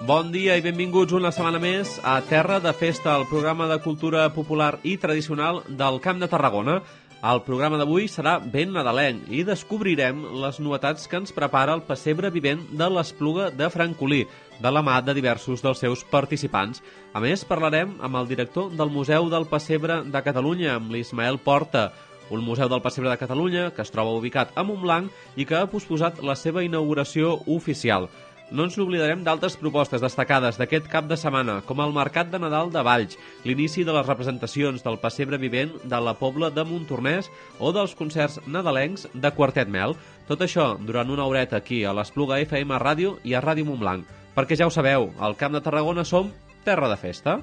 Bon dia i benvinguts una setmana més a Terra de Festa, el programa de cultura popular i tradicional del Camp de Tarragona. El programa d'avui serà ben nadalenc i descobrirem les novetats que ens prepara el pessebre vivent de l'Espluga de Francolí, de la mà de diversos dels seus participants. A més, parlarem amb el director del Museu del Pessebre de Catalunya, amb l'Ismael Porta, un museu del Pessebre de Catalunya que es troba ubicat a Montblanc i que ha posposat la seva inauguració oficial. No ens n'oblidarem d'altres propostes destacades d'aquest cap de setmana, com el Mercat de Nadal de Valls, l'inici de les representacions del pessebre vivent de la Pobla de Montornès o dels concerts nadalencs de Quartet Mel. Tot això durant una horeta aquí a l'Espluga FM Ràdio i a Ràdio Montblanc. Perquè ja ho sabeu, al Camp de Tarragona som terra de festa.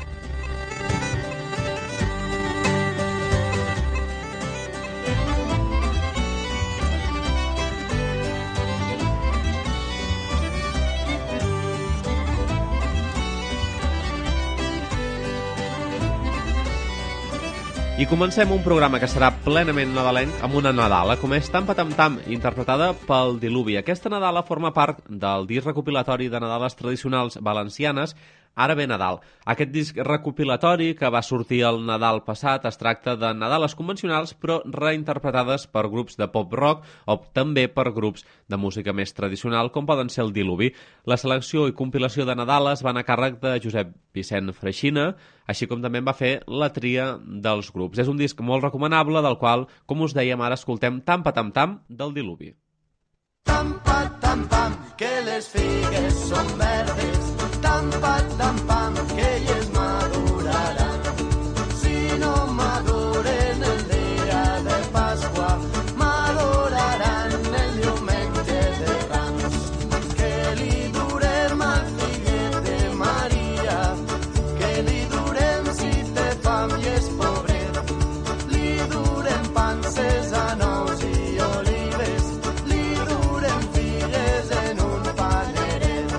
I comencem un programa que serà plenament nadalenc amb una Nadala, com és Tam Patam Tam, interpretada pel Diluvi. Aquesta Nadala forma part del disc recopilatori de Nadales tradicionals valencianes, Ara ve Nadal. Aquest disc recopilatori, que va sortir el Nadal passat, es tracta de Nadales convencionals, però reinterpretades per grups de pop-rock o també per grups de música més tradicional, com poden ser el Diluvi. La selecció i compilació de Nadales van a càrrec de Josep Vicent Freixina, així com també en va fer la tria dels grups. És un disc molt recomanable, del qual, com us dèiem, ara escoltem Tam Patam Tam del Diluvi. Tam patam pam, que les figues són verdes. Tam patam pam, que elles maduraran. Si no maduren el dia de Pasqua, maduraran el diumenge de Rams. Que li durem al fillet de Maria, que li durem si té fam i és pobret. Li durem panses a nous i olives, li durem figues en un paneret.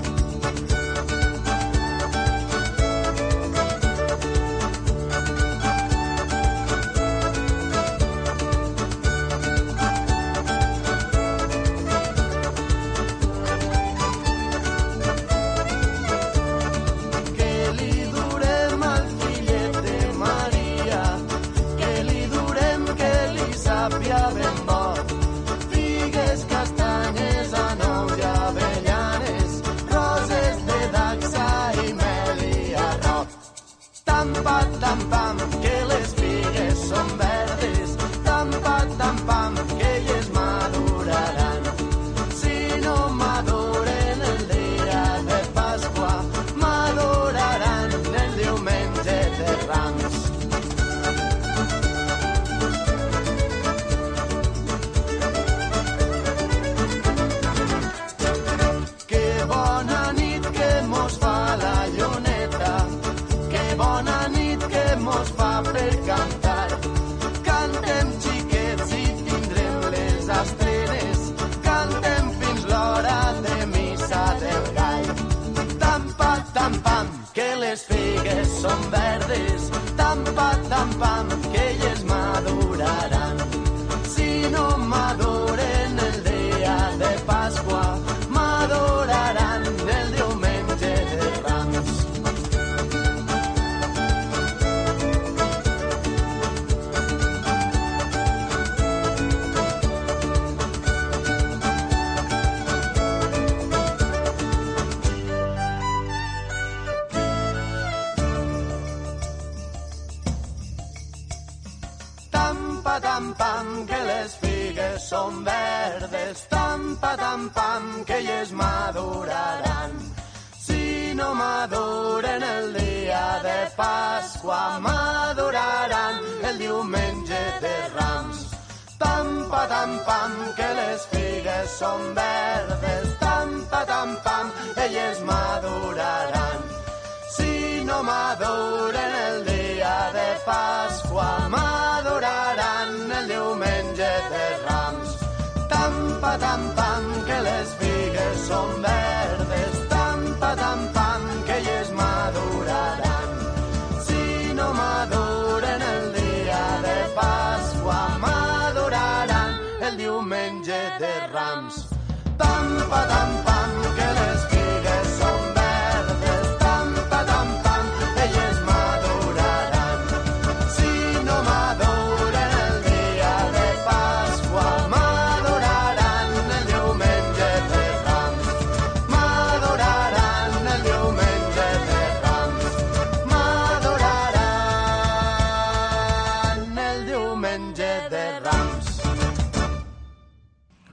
Que li durem al fillet de Maria, que li durem que li sàpia ben bo. Figues, castanyes, anous i avellanes, roses de dacsa i mel i arrop. Tam patam pam, que les figues són verdes. Tam patam pam, que elles maduraran. Si no maduren el dia de Pasqua, maduraran el diumenge de Rams. Que bona nit que mos fa la lluneta, que bona nit que mos fa per cantar. Cantem xiquets i tindrem les estrenes, cantem fins l'hora de missa del gall. Tam patam pam, que les figues són verdes. Tam patam pam, que elles maduraran. Si no maduren el dia de Pasqua, maduraran el diumenge de Rams. Tam patam pam, que les figues són verdes. Tam patam pam, que elles maduraran. Si no maduren el dia de Pasqua, maduraran el diumenge de Rams. Tam patam pam, que les figues són verdes. Tam patam pam, elles maduraran. Si no maduren el dia de Pasqua, maduraran el diumenge de Rams. Tam patam pam, que les figues són verdes. Tam patam pam, que elles maduraran. Si no maduren el dia de Pasqua, maduraran el diumenge de Rams. Tam patam pam, que les figues són verdes.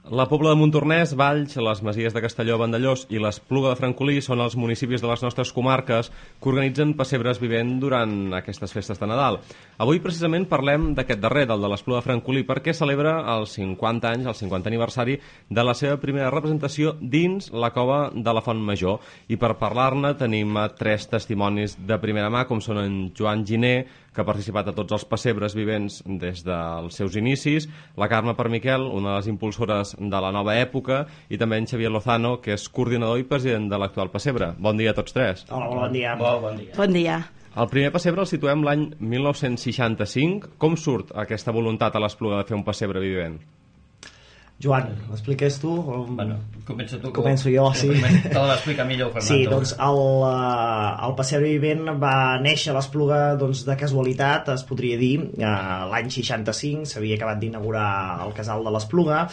La Pobla de Montornès, Valls, les Masies de Castelló, Vandellós i l'Espluga de Francolí són els municipis de les nostres comarques que organitzen pessebres vivent durant aquestes festes de Nadal. Avui precisament parlem d'aquest darrer, del de l'Espluga de Francolí, perquè celebra els 50 anys, el 50 aniversari de la seva primera representació dins la cova de la Font Major. I per parlar-ne tenim 3 testimonis de primera mà, com són en Joan Giner, que ha participat a tots els pessebres vivents des dels seus inicis, la Carme Permiquel, una de les impulsores de la nova època, i també en Xavier Lozano, que és coordinador i president de l'actual pessebre. Bon dia a tots 3. Hola, bon dia. Bon dia. Bon dia. El primer pessebre el situem l'any 1965. Com surt aquesta voluntat a l'Espluga de fer un pessebre vivent? Joan, l'expliques tu? Bueno, comença tu. Començo jo, sí. Te la va explicar millor el Fernando. Sí, doncs el pessebre vivent va néixer a l'Espluga de casualitat, es podria dir, l'any 65, s'havia acabat d'inaugurar el casal de l'Espluga,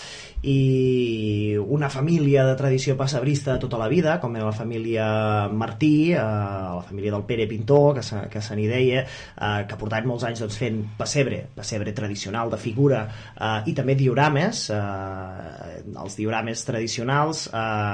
i una família de tradició pessebrista de tota la vida, com era la família Martí, la família del Pere Pintor, que se n'hi deia, que portaven molts anys fent pessebre tradicional de figura, i també diorames, els diorames tradicionals,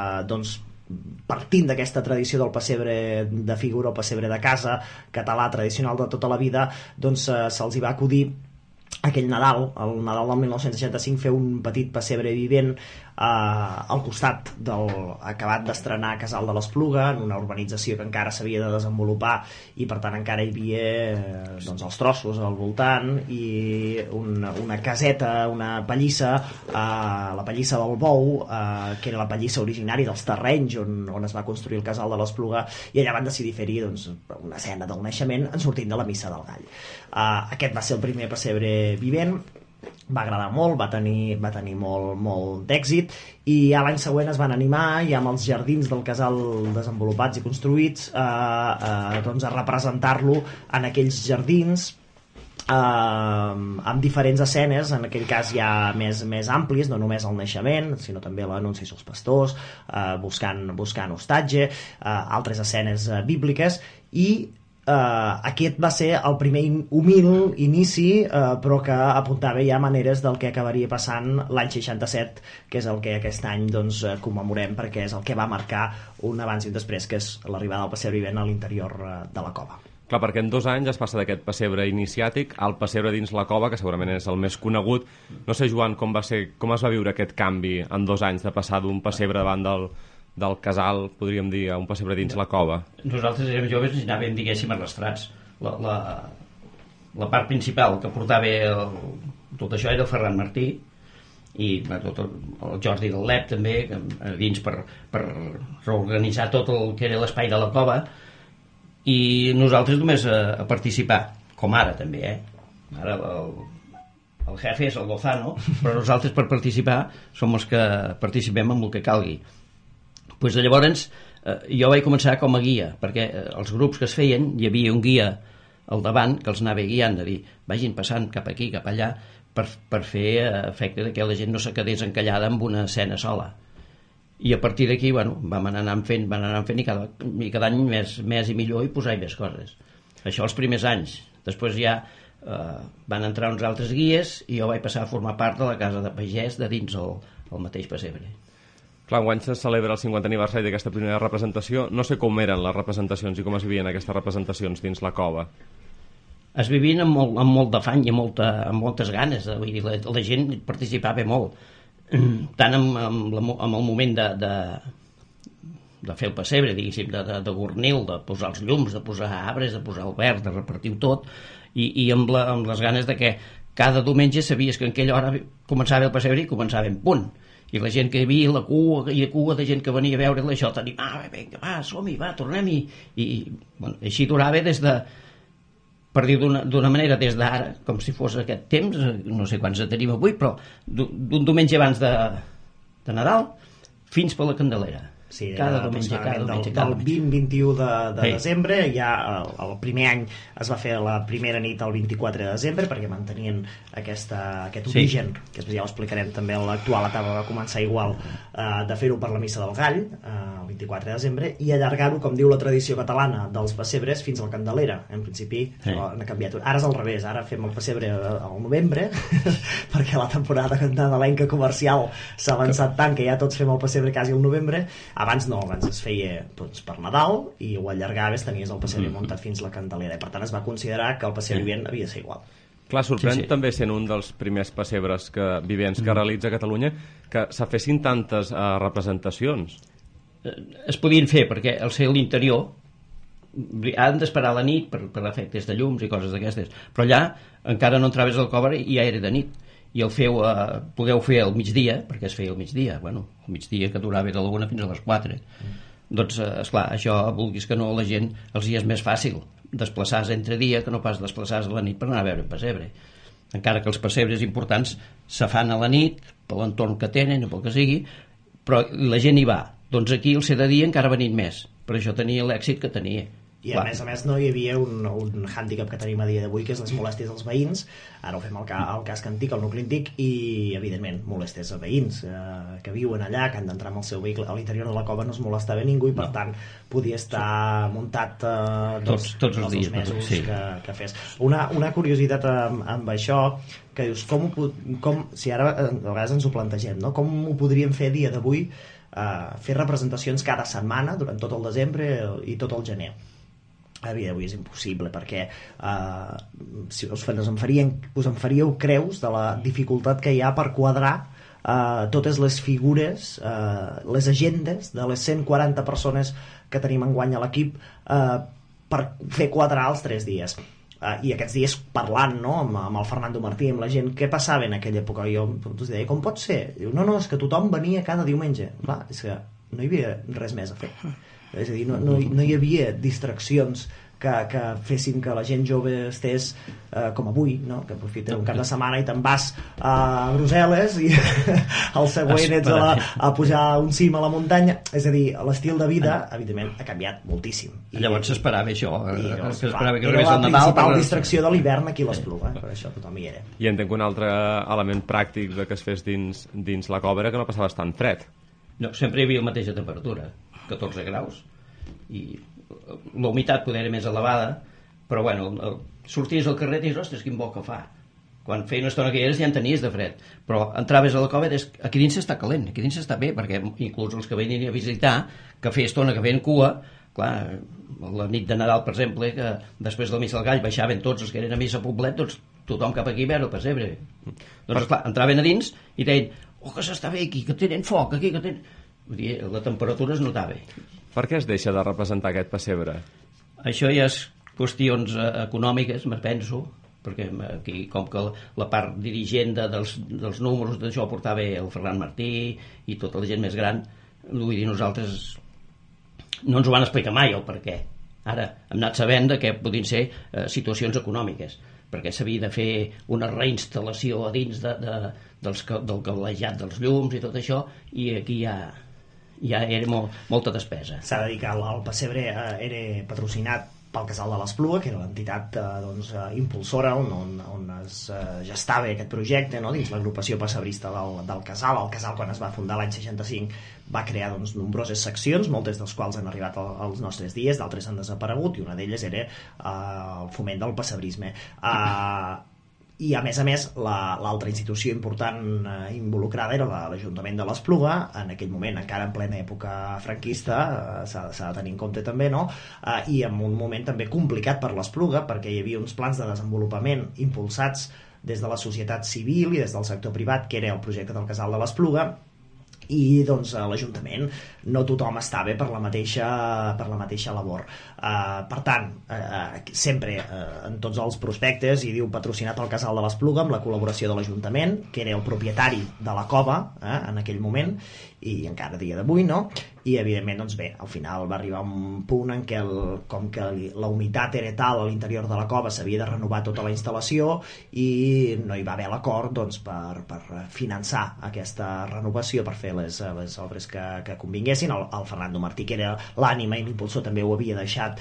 partint d'aquesta tradició del pessebre de figura o pessebre de casa català tradicional de tota la vida, se'ls hi va acudir aquell Nadal, el Nadal del 1965, fer un petit pessebre vivent al costat del acabat d'estrenar Casal de l'Espluga, en una urbanització que encara s'havia de desenvolupar i per tant encara hi havia els trossos al voltant, i una caseta, una pallissa, la pallissa del Bou, que era la pallissa originària dels terrenys on es va construir el Casal de l'Espluga, i allà van decidir fer-hi una escena del naixement en sortint de la missa del Gall. Aquest va ser el primer pessebre vivent, va agradar molt, va tenir molt d'èxit, i ja l'any següent es van animar, ja amb els jardins del casal desenvolupats i construïts, a representar-lo en aquells jardins, amb diferents escenes, en aquell cas ja més amplis, no només el naixement, sinó també l'anunci als pastors, buscant hostatge, altres escenes bíbliques, i aquest va ser el primer humil inici, però que apuntava ja maneres del que acabaria passant l'any 67, que és el que aquest any commemorem, perquè és el que va marcar un abans i un després, que és l'arribada del pessebre vivent a l'interior de la cova. Clar, perquè en 2 anys es passa d'aquest pessebre iniciàtic al pessebre dins la cova, que segurament és el més conegut. No sé, Joan, com es va viure aquest canvi en 2 anys de passar d'un pessebre davant del casal, podríem dir, a un pessebre dins la cova? Nosaltres érem joves i anàvem, diguéssim, arrastrats. La part principal que portava tot això era el Ferran Martí, i tot el Jordi del Lep també, dins per reorganitzar tot el que era l'espai de la cova, i nosaltres només a participar, com ara també, Ara el jefe és el Lozano, però nosaltres per participar som els que participem amb el que calgui. Pues llavors jo vaig començar com a guia, perquè els grups que es feien hi havia un guia al davant que els anava guiant, de dir, vagin passant cap aquí, cap allà, per fer efecte que la gent no se quedés encallada amb una escena sola. I a partir d'aquí, vam anar fent i cada any més i millor, i posar-hi més coses. Això els primers anys. Després ja van entrar uns altres guies i jo vaig passar a formar part de la casa de pagès de dins el mateix pessebre. Clar, enguany se celebra el 50 aniversari d'aquesta primera representació. No sé com eren les representacions i com es vivien aquestes representacions dins la cova. Es vivien amb molt d'afany i amb moltes ganes. Vull dir, la gent participava molt. Tant amb el moment de fer el pessebre, diguéssim, de gornil, de posar els llums, de posar arbres, de posar el verd, de repartir-ho tot, i amb les ganes de que cada diumenge sabies que en aquella hora començava el pessebre i començava en punt. I la gent que hi havia, la cua de gent que venia a veure això, t'animava, vinga, va, som-hi, va, tornem-hi. I així durava per dir d'una manera, des d'ara, com si fos aquest temps, no sé quants tenim avui, però d'un diumenge abans de Nadal fins per la Candelera. Sí, cada diumenge, del 20-21 de desembre. Ja el primer any es va fer la primera nit el 24 de desembre perquè mantenien aquest origen, que ja ho explicarem també. L'actual etapa va començar igual, de fer-ho per la Missa del Gall el 24 de desembre, i allargar-ho, com diu la tradició catalana, dels pessebres fins al Candelera. En principi han canviat. Ara és al revés, ara fem el pessebre al novembre perquè la temporada nadalenca comercial s'ha avançat tant que ja tots fem el pessebre quasi al novembre. Abans no, abans es feia per Nadal i ho allargaves, tenies el pessebre muntat fins la Candelera, i per tant es va considerar que el pessebre vivent havia de ser igual. Clar, sorprèn també sent un dels primers pessebres vivents que realitza Catalunya que se fessin tantes representacions. Es podien fer perquè al ser a l'interior han d'esperar la nit per efectes de llums i coses d'aquestes, però allà encara no entraves al cobre i ja era de nit, i el podeu fer al migdia, perquè es feia al migdia, el migdia que durava de la 1 fins a les 4. Doncs, esclar, això, vulguis que no, la gent els hi és més fàcil desplaçar-se entre dia que no pas desplaçar-se a la nit per anar a veure el pessebre, encara que els pessebres importants se fan a la nit per l'entorn que tenen o pel que sigui, però la gent hi va. Doncs aquí el ser de dia encara ha venit més, per això tenia l'èxit que tenia. I a més no hi havia un hàndicap que tenim a dia d'avui, que és les molèsties dels veïns. Ara ho fem al casc antic, al nucli antic, i evidentment molèsties a veïns que viuen allà, que han d'entrar amb el seu vehicle. A l'interior de la cova no es molestava ningú i per tant podia estar muntat tots els dies, mesos que fes. Una curiositat amb això, que dius, si ara a vegades ens ho plantegem, no? Com ho podríem fer a dia d'avui, fer representacions cada setmana durant tot el desembre i tot el gener? A dia d'avui és impossible, perquè si us en faríeu creus de la dificultat que hi ha per quadrar totes les figures, les agendes de les 140 persones que tenim enguany a l'equip, per fer quadrar els 3 dies. I aquests dies parlant, no?, amb el Fernando Martí, amb la gent, què passava en aquella època? Jo us deia, com pot ser? Diu, no, és que tothom venia cada diumenge. Clar, és que no hi havia res més a fer. És a dir, no hi havia distraccions que fessin que la gent jove estés com avui, no? Que aprofita un cap de setmana i te'n vas a Brussel·les i el següent ets a pujar un cim a la muntanya. És a dir, l'estil de vida evidentment ha canviat moltíssim. Llavors s'esperava això, era la principal distracció de l'hivern aquí a l'Espluga, per això tothom hi era. I entenc un altre element pràctic de que es fes dins la cova, que no passaves tan fred. No, sempre hi havia la mateixa temperatura, 14 graus, i la humitat poder era més elevada, però bueno, sorties al carrer i dius, ostres, quin bo que fa. Quan feia una estona que hi eres ja en tenies de fred, però entraves a la cova i deies, aquí dins està calent, aquí dins està bé, perquè inclús els que venien a visitar, que feia estona que feien cua, clar, la nit de Nadal, per exemple, que després de la Missa del Gall baixaven tots els que eren a missa a Poblet, doncs tothom cap aquí a veure el pessebre. Doncs clar, entraven a dins i deien, que s'està bé aquí, que tenen foc aquí, que tenen... Vull dir, la temperatura es notava. Per què es deixa de representar aquest pessebre? Això ja és qüestions econòmiques, me penso, perquè aquí, com que la part dirigent dels números d'això portava el Ferran Martí i tota la gent més gran, vull dir, nosaltres no ens ho van explicar mai el per què. Ara hem anat sabent que podien ser situacions econòmiques, perquè s'havia de fer una reinstal·lació a dins del cablejat dels llums i tot això, i aquí ja era molta despesa. S'ha de dir que el pessebre era patrocinat pel Casal de l'Espluga, que era l'entitat impulsora on es gestava aquest projecte, no? Dins l'agrupació pessebrista del Casal. El Casal, quan es va fundar l'any 65, va crear nombroses seccions, moltes dels quals han arribat als nostres dies, d'altres han desaparegut, i una d'elles era el foment del pessebrisme. I a més, l'altra institució important involucrada era l'Ajuntament de l'Espluga, en aquell moment, encara en plena època franquista, s'ha de tenir en compte també, no? I en un moment també complicat per l'Espluga, perquè hi havia uns plans de desenvolupament impulsats des de la societat civil i des del sector privat, que era el projecte del Casal de l'Espluga, i doncs a l'Ajuntament no tothom estava per la mateixa labor. Per tant, sempre en tots els prospectes hi diu patrocinat pel Casal de l'Espluga, amb la col·laboració de l'Ajuntament, que era el propietari de la cova en aquell moment, i encara a dia d'avui, no? i evidentment doncs bé, al final va arribar un punt en què com que la humitat era tal a l'interior de la cova, s'havia de renovar tota la instal·lació i no hi va haver l'acord doncs, per finançar aquesta renovació, per fer les obres que convinguessin. El Fernando Martí, que era l'ànima i l'impulsor, també ho havia deixat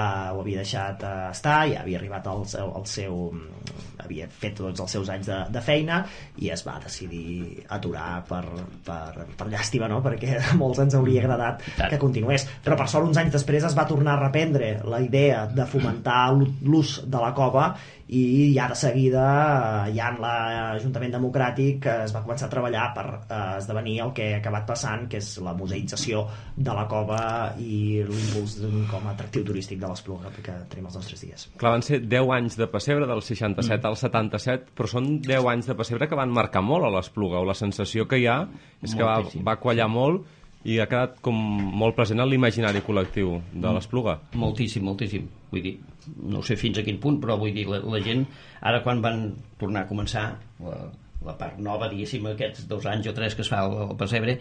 estar, ja havia arribat al seu havia fet tots els seus anys de feina i es va decidir aturar per llàstima, no? Perquè a molts ens hauria agradat que continués, però per sort uns anys després es va tornar a reprendre la idea de fomentar l'ús de la cova i ja de seguida ja en l'Ajuntament Democràtic es va començar a treballar per esdevenir el que ha acabat passant, que és la museïtzació de la cova i l'impuls com a atractiu turístic de l'Espluga que tenim els nostres dies. Clar, van ser 10 anys de pessebre del 67 al 77, però són 10 anys de pessebre que van marcar molt a l'Espluga, o la sensació que hi ha és que va quallar molt i ha quedat com molt present en l'imaginari col·lectiu de l'Espluga. Moltíssim. Vull dir, no sé fins a quin punt, però vull dir, la gent, ara quan van tornar a començar la part nova, diguéssim, aquests 2 anys o 3 que es fa el pessebre,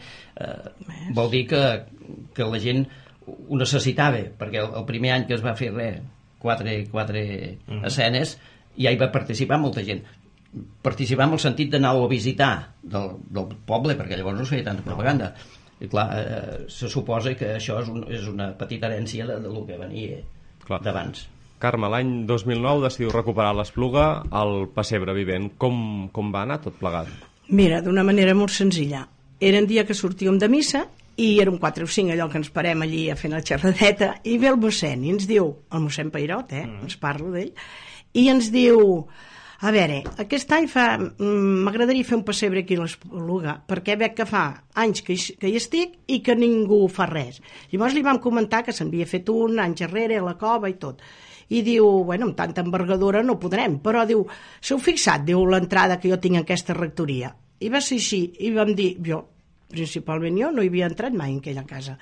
vol dir que la gent ho necessitava, perquè el primer any que es va fer quatre escenes, ja hi va participar molta gent. Participar en el sentit d'anar-ho a visitar del poble, perquè llavors no es feia tanta propaganda. I clar, se suposa que això és una petita herència del que venia d'abans. Carme, l'any 2009 decidiu recuperar l'Espluga al pessebre vivent. Com va anar tot plegat? Mira, d'una manera molt senzilla. Era un dia que sortíem de missa i érem 4 o 5 allò que ens parem allí a fer la xerradeta i ve el mossèn i ens diu, el mossèn Peirot, ens parlo d'ell, i ens diu: a veure, aquest any m'agradaria fer un pessebre aquí a l'Espluga, perquè veig que fa anys que hi estic i que ningú fa res. Llavors li vam comentar que se'n havia fet un anys enrere a la cova i tot. I diu, bueno, amb tanta envergadura no podrem, però diu, s'heu fixat, diu, l'entrada que jo tinc en aquesta rectoria. I va ser així, i vam dir, principalment jo, no hi havia entrat mai en aquella casa.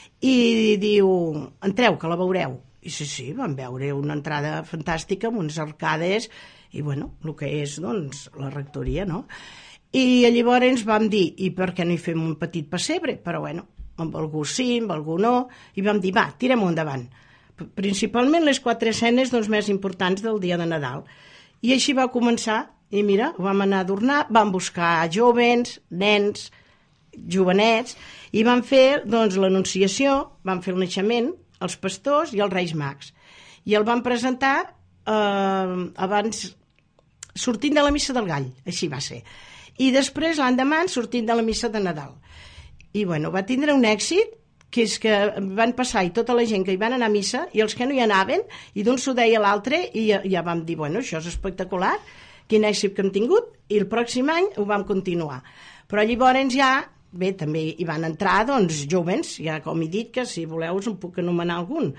I diu, entreu, que la veureu. I sí, vam veure una entrada fantàstica amb unes arcades i, bueno, el que és, doncs, la rectoria, no? I llavors vam dir, i per què no hi fem un petit pessebre? Però, bueno, amb algú sí, amb algú no, i vam dir, va, tirem-ho endavant. Principalment les 4 escenes doncs, més importants del dia de Nadal. I així va començar, i mira, vam anar a adornar, vam buscar joves, nens, jovenets, i vam fer, doncs, l'anunciació, vam fer el naixement, els pastors i els Reis Mags. I el vam presentar abans, sortint de la missa del Gall, així va ser. I després, l'endemà, sortint de la missa de Nadal. I, bueno, va tindre un èxit, que és que van passar i tota la gent que hi van anar a missa i els que no hi anaven, i d'un s'ho deia l'altre, i ja vam dir, bueno, això és espectacular, quin èxit que hem tingut, i el pròxim any ho vam continuar. Però llavors ja, bé, també hi van entrar, doncs, jóvens, ja com he dit, que si voleu us en puc anomenar algun.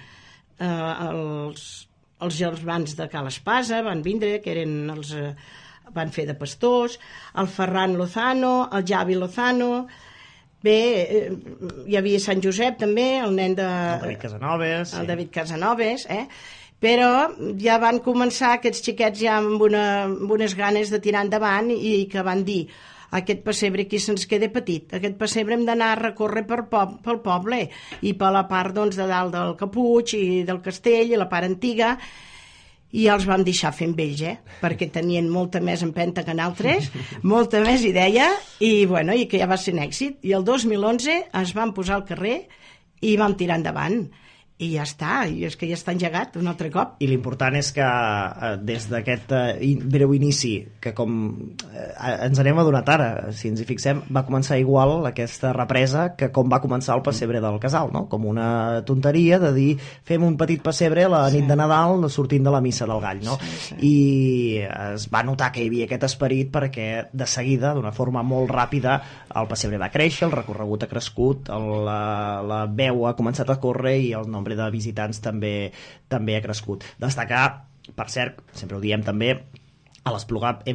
Els germans de Cal Espasa van vindre, que eren els... van fer de pastors, el Ferran Lozano, el Javi Lozano... Bé, hi havia Sant Josep també, el nen de... El David Casanovas. El David Casanovas, Però ja van començar aquests xiquets ja amb unes ganes de tirar endavant i que van dir, aquest pessebre aquí se'ns queda petit, aquest pessebre hem d'anar a recórrer pel poble i per la part doncs, de dalt del Capuig i del castell i la part antiga, i els vam deixar fer amb ells, perquè tenien molta més empenta que nosaltres, molta més idea, i bueno, i que ja va ser un èxit. I el 2011 es van posar al carrer i vam tirar endavant. I ja està, i és que ja està engegat un altre cop. I l'important és que des d'aquest breu inici, que com ens anem adonat ara, si ens hi fixem, va començar igual aquesta represa que com va començar el pessebre del Casal, no? Com una tonteria de dir fem un petit pessebre la nit de Nadal sortint de la missa del Gall, no? Sí. I es va notar que hi havia aquest esperit perquè de seguida, d'una forma molt ràpida, el pessebre va créixer, el recorregut ha crescut, la veu ha començat a córrer i el nombre de visitants també ha crescut. Destacar, per cert, sempre ho diem també, a l'Espluga hem fet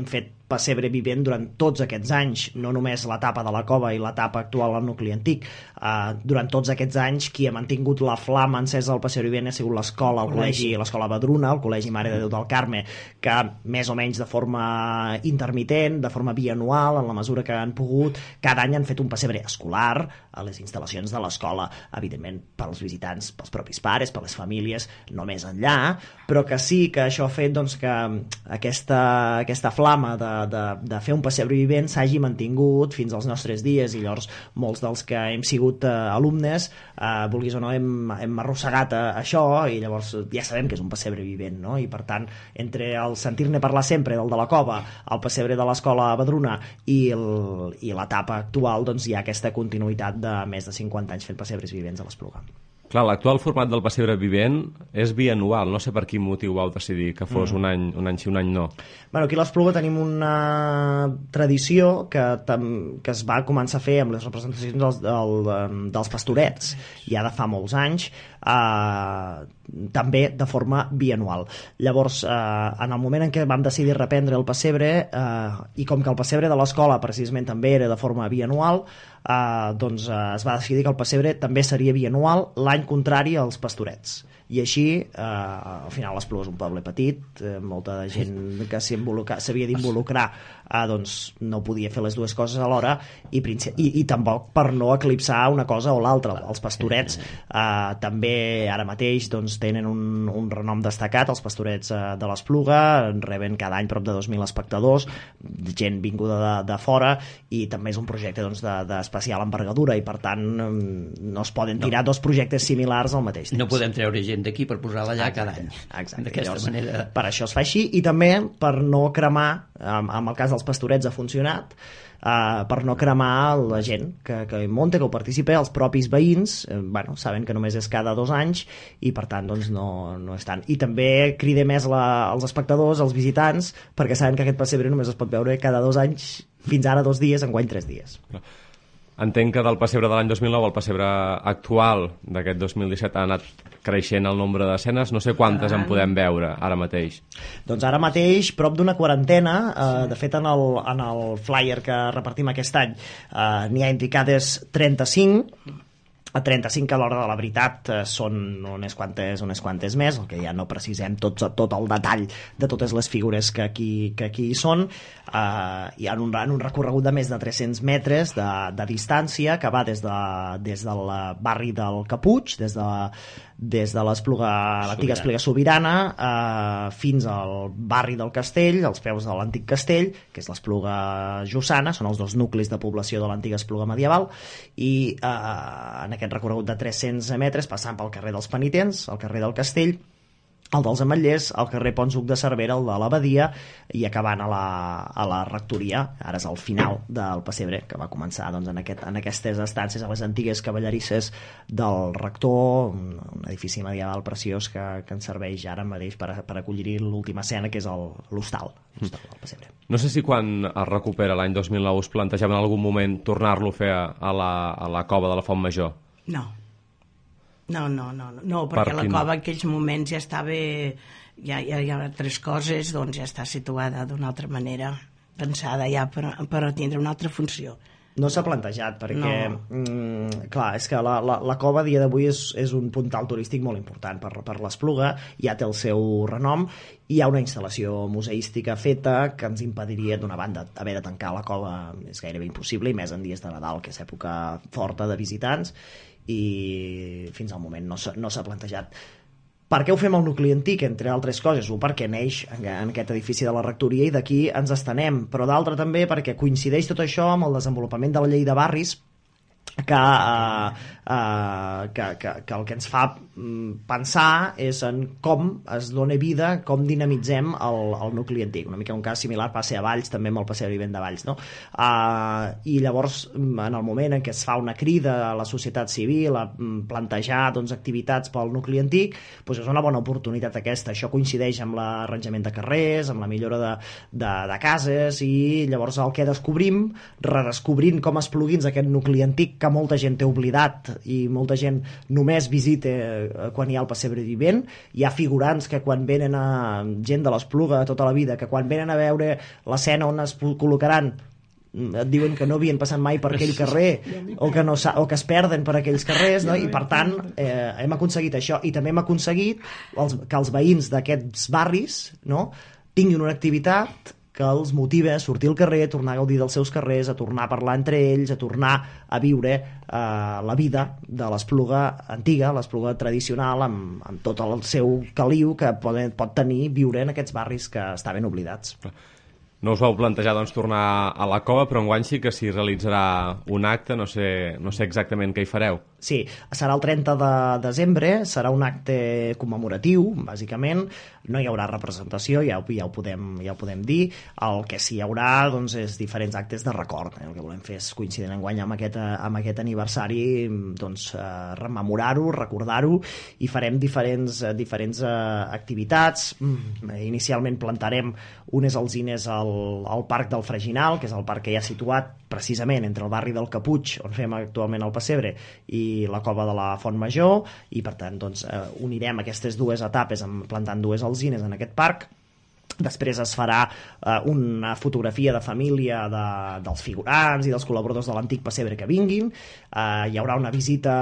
pessebre vivent durant tots aquests anys, no només l'etapa de la cova i l'etapa actual al nucli antic. Durant tots aquests anys qui ha mantingut la flama encesa del pessebre vivent ha sigut l'escola, el col·legi, l'escola Badruna, el col·legi Mare de Déu del Carme, que més o menys de forma intermitent, de forma bianual, en la mesura que han pogut, cada any han fet un pessebre escolar a les instal·lacions de l'escola, evidentment pels visitants, pels propis pares, per les famílies, no més enllà, però que sí que això ha fet doncs, que aquesta flama de fer un pessebre vivent s'hagi mantingut fins als nostres dies, i llavors molts dels que hem sigut alumnes, vulguis o no, hem arrossegat a això, i llavors ja sabem que és un pessebre vivent, no? I per tant, entre el sentir-ne parlar sempre del de la cova, el pessebre de l'escola Badruna i l'etapa actual, doncs hi ha aquesta continuïtat de més de 50 anys fent pessebres vivents a l'Espluga. Clar, l'actual format del pessebre vivent és bianual. No sé per quin motiu vau decidir que fos un any sí, un any no. Bueno, aquí a l'Espluga tenim una tradició que es va començar a fer amb les representacions dels pastorets ja de fa molts anys, també de forma bianual. Llavors, en el moment en què vam decidir reprendre el pessebre, i com que el pessebre de l'escola precisament també era de forma bianual, doncs es va decidir que el pessebre també seria bianual l'any contrari als pastorets. I així, al final l'Espluga és un poble petit, molta gent que s'havia d'involucrar doncs no podia fer les dues coses alhora, i tampoc per no eclipsar una cosa o l'altra. Els pastorets també ara mateix doncs, tenen un renom destacat, els pastorets de l'Espluga reben cada any prop de 2.000 espectadors, gent vinguda de fora, i també és un projecte doncs, d'especial envergadura, i per tant no es poden tirar dos projectes similars al mateix temps. No podem treure gent d'aquí per posar-la allà cada any. Exacte. D'aquesta manera. Per això es fa així, i també per no cremar, en el cas dels pastorets ha funcionat, per no cremar la gent que hi munta, que ho participa, els propis veïns, saben que només és cada 2 anys, i per tant doncs, no és tant. I també crida més els espectadors, els visitants, perquè saben que aquest pessebre només es pot veure cada 2 anys, fins ara 2 dies, enguany 3 dies. Entenc que del pessebre de l'any 2009 al pessebre actual d'aquest 2017 ha anat creixent el nombre d'escenes. No sé quantes en podem veure ara mateix. Doncs ara mateix prop d'una quarantena. De fet, en el flyer que repartim aquest any n'hi ha indicades 35. A 35, que a l'hora de la veritat són unes quantes més, el que ja no precisem tot el detall de totes les figures que aquí hi són. Hi ha un recorregut de més de 300 metres de distància, que va des del barri del Capuig, des de l'antiga Espluga Sobirana, fins al barri del Castell, als peus de l'antic castell, que és l'Espluga Jussana, són els 2 nuclis de població de l'antiga Espluga medieval, i en aquest recorregut de 300 metres, passant pel carrer dels Penitents, el carrer del Castell, el dels Ametllers, el carrer Pons Huc de Cervera, el de l'Abadia, i acabant a la rectoria. Ara és el final del pessebre, que va començar doncs, en aquestes estàncies, a les antigues cavallerisses del rector, un edifici medieval preciós que ens serveix ara mateix per acollir l'última escena, que és l'hostal del pessebre. No sé si quan es recupera l'any 2009 us plantejaven en algun moment tornar-lo a fer a la cova de la Font Major. No, perquè la cova en aquells moments ja estava, ja hi ha altres coses, doncs ja està situada d'una altra manera, pensada ja per tindre una altra funció. No s'ha plantejat, perquè clar, és que la cova a dia d'avui és un puntal turístic molt important per l'Espluga, ja té el seu renom, hi ha una instal·lació museística feta que ens impediria, d'una banda, haver de tancar la cova és gairebé impossible, i més en dies de Nadal, que és època forta de visitants, i fins al moment no s'ha plantejat. Per què ho fem al nucli antic, entre altres coses? Perquè neix en aquest edifici de la rectoria i d'aquí ens estenem, però d'altra també perquè coincideix tot això amb el desenvolupament de la llei de barris, que el que ens fa pensar és en com es dona vida, com dinamitzem el nucli antic. Una mica un cas similar passa a Valls, també amb el passeig vivent de Valls, no? I llavors, en el moment en què es fa una crida a la societat civil a plantejar doncs, activitats pel nucli antic, doncs és una bona oportunitat aquesta. Això coincideix amb l'arranjament de carrers, amb la millora de cases, i llavors el que descobrim, redescobrint com Espluguins, aquest nucli antic que molta gent té oblidat i molta gent només visita quan hi ha el pessebre vivent. Hi ha figurants que quan venen gent de l'Espluga tota la vida, que quan venen a veure l'escena on es col·locaran et diuen que no havien passat mai per aquell carrer o que es perden per aquells carrers, no? I per tant hem aconseguit això, i també hem aconseguit que els veïns d'aquests barris, no, tinguin una activitat que els motiva a sortir al carrer, a tornar a gaudir dels seus carrers, a tornar a parlar entre ells, a tornar a viure la vida de l'Espluga antiga, l'Espluga tradicional, amb tot el seu caliu que pot tenir viure en aquests barris que estaven oblidats. No us vau plantejar doncs, tornar a la cova, però enguany sí que s'hi realitzarà un acte, no sé exactament què hi fareu. Sí, serà el 30 de desembre, serà un acte commemoratiu, bàsicament, no hi haurà representació, ja ho podem dir, el que sí hi haurà doncs, és diferents actes de record, el que volem fer és coincident enguany amb aquest aniversari, doncs, rememorar-ho, recordar-ho, i farem diferents activitats. Inicialment plantarem unes alzines al Parc del Freginal, que és el parc que hi ha situat precisament entre el barri del Caputx, on fem actualment el pessebre, i la cova de la Font Major, i per tant doncs, unirem aquestes dues etapes plantant dues alzines en aquest parc. Després es farà una fotografia de família dels figurants i dels col·laboradors de l'antic pessebre que vinguin. Hi haurà una visita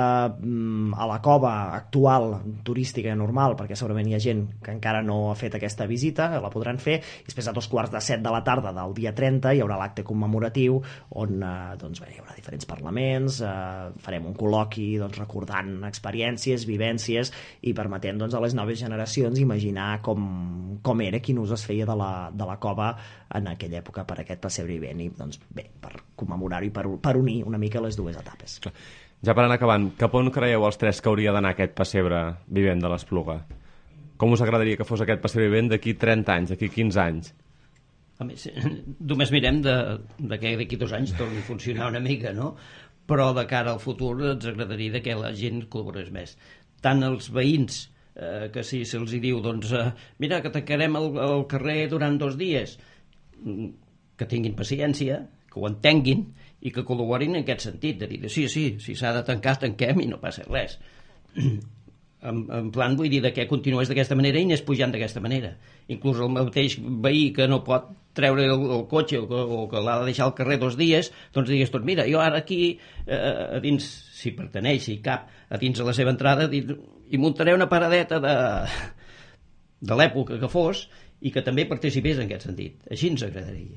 a la cova actual, turística normal, perquè segurament hi ha gent que encara no ha fet aquesta visita, la podran fer. I després a 2:45 de la tarda del dia 30 hi haurà l'acte commemoratiu on doncs, hi haurà diferents parlaments, farem un col·loqui doncs, recordant experiències, vivències i permetent doncs, a les noves generacions imaginar com era, quin ús es feia de la cova en aquella època per aquest pessebre vivent, i doncs bé, per commemorar-ho i per unir una mica les dues etapes. Ja per anar acabant, cap on creieu els tres que hauria d'anar aquest pessebre vivent de l'Espluga? Com us agradaria que fos aquest pessebre vivent d'aquí 30 anys, d'aquí 15 anys? A més, només mirem de que d'aquí 2 anys torni a funcionar una mica, no? Però de cara al futur ens agradaria que la gent col·laborés més. Tant els veïns, que si se'ls diu doncs, mira que tancarem el carrer durant 2 dies, que tinguin paciència, que ho entenguin i que col·laborin en aquest sentit, de dir sí, si s'ha de tancar, tanquem i no passa res. En plan, vull dir, que continués d'aquesta manera i anés pujant d'aquesta manera. Inclús el mateix veí que no pot treure el cotxe o que l'ha de deixar al carrer 2 dies, doncs digues tot, mira, jo ara aquí a dins, si pertaneix, si cap a dins de la seva entrada, i muntaré una paradeta de l'època que fos i que també participés en aquest sentit. Així ens agradaria.